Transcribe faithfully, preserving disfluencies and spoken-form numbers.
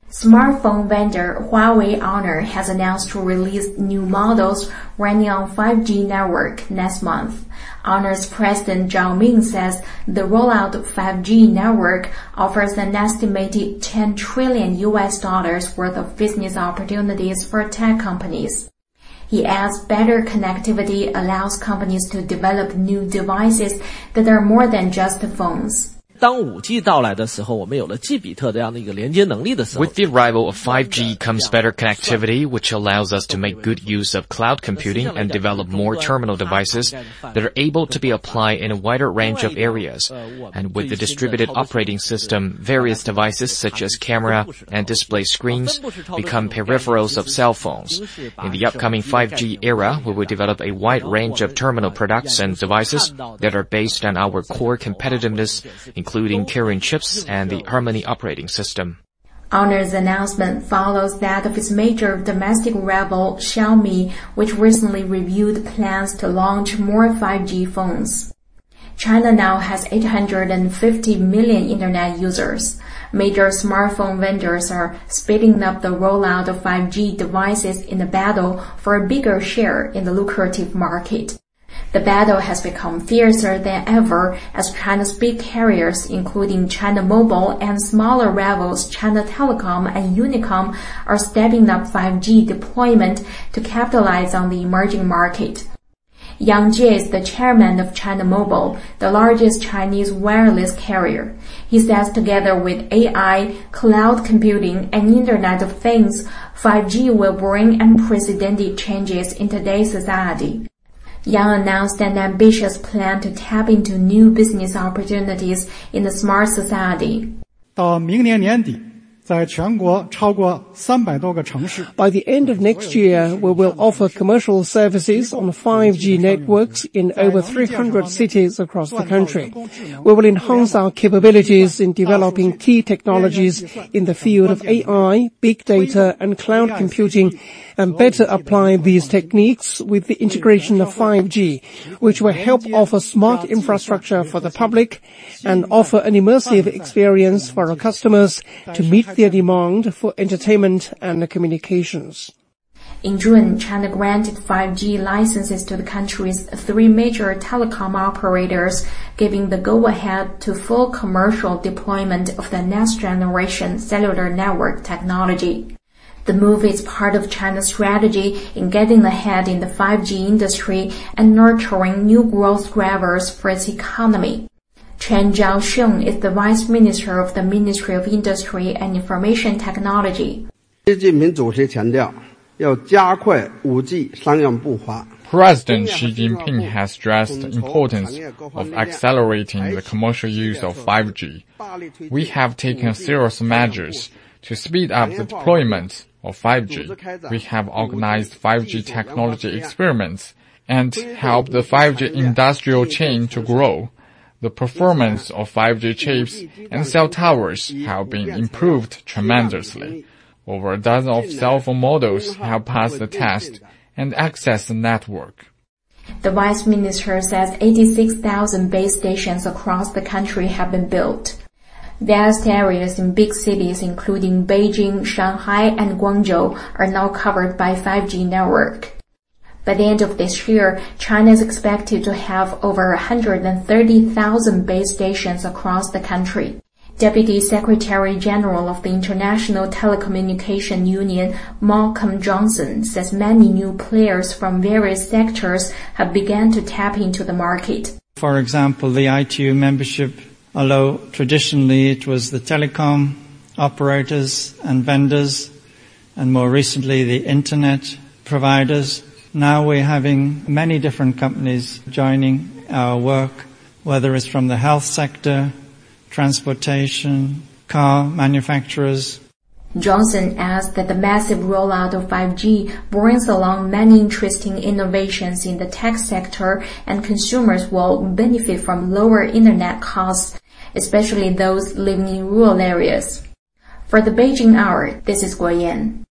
Smartphone vendor Huawei Honor has announced to release new models running on five G network next month. Honor's president Zhao Ming says the rollout of five G network offers an estimated ten trillion U S dollars worth of business opportunities for tech companies. He adds better connectivity allows companies to develop new devices that are more than just phones. 当 五 G 到来的时候，我们有了 G 比特这样的一个连接能力的时候 With the arrival of five G comes better connectivity, which allows us to make good use of cloud computing and develop more terminal devices that are able to be applied in a wider range of areas. And with the distributed operating system, various devices such as camera and display screens become peripherals of cell phones. In the upcoming five G era, we will develop a wide range of terminal products and devices that are based on our core competitiveness, including Kirin chips and the Harmony operating system. Honor's announcement follows that of its major domestic rival Xiaomi, which recently reviewed plans to launch more five G phones. China now has eight hundred fifty million internet users. Major smartphone vendors are speeding up the rollout of five G devices in the battle for a bigger share in the lucrative market. The battle has become fiercer than ever as China's big carriers, including China Mobile and smaller rivals China Telecom and Unicom, are stepping up five G deployment to capitalize on the emerging market. Yang Jie is the chairman of China Mobile, the largest Chinese wireless carrier. He says together with A I, cloud computing, and Internet of Things, five G will bring unprecedented changes in today's society. Yang announced an ambitious plan to tap into new business opportunities in the smart society. 到明年年底，在全国超过三百多个城市。 By the end of next year, we will offer commercial services on five G networks in over three hundred cities across the country. We will enhance our capabilities in developing key technologies in the field of A I, big data, and cloud computing, and better apply these techniques with the integration of five G, which will help offer smart infrastructure for the public and offer an immersive experience for our customers to meet their demand for entertainment and communications. In June, China granted five G licenses to the country's three major telecom operators, giving the go-ahead to full commercial deployment of the next-generation cellular network technology. The move is part of China's strategy in getting ahead in the five G industry and nurturing new growth drivers for its economy. Chen Zhaosheng is the Vice Minister of the Ministry of Industry and Information Technology. 习近平主席强调，要加快 五 G 商用步伐。 President Xi Jinping has stressed the importance of accelerating the commercial use of five G. We have taken serious measures to speed up the deployment of five G. We have organized five G technology experiments and helped the five G industrial chain to grow. The performance of five G chips and cell towers have been improved tremendously. Over a dozen of cell phone models have passed the test and access the network. The Vice Minister says eighty-six thousand base stations across the country have been built. Vast areas in big cities including Beijing, Shanghai, and Guangzhou are now covered by five G network. By the end of this year, China is expected to have over one hundred thirty thousand base stations across the country. Deputy Secretary General of the International Telecommunication Union, Malcolm Johnson, says many new players from various sectors have begun to tap into the market. For example, the I T U membership, although traditionally it was the telecom operators and vendors, and more recently the internet providers, now we're having many different companies joining our work, whether it's from the health sector, transportation, car manufacturers. Johnson adds that the massive rollout of five G brings along many interesting innovations in the tech sector, and consumers will benefit from lower internet costs, especially those living in rural areas. For the Beijing Hour, this is Guo Yan.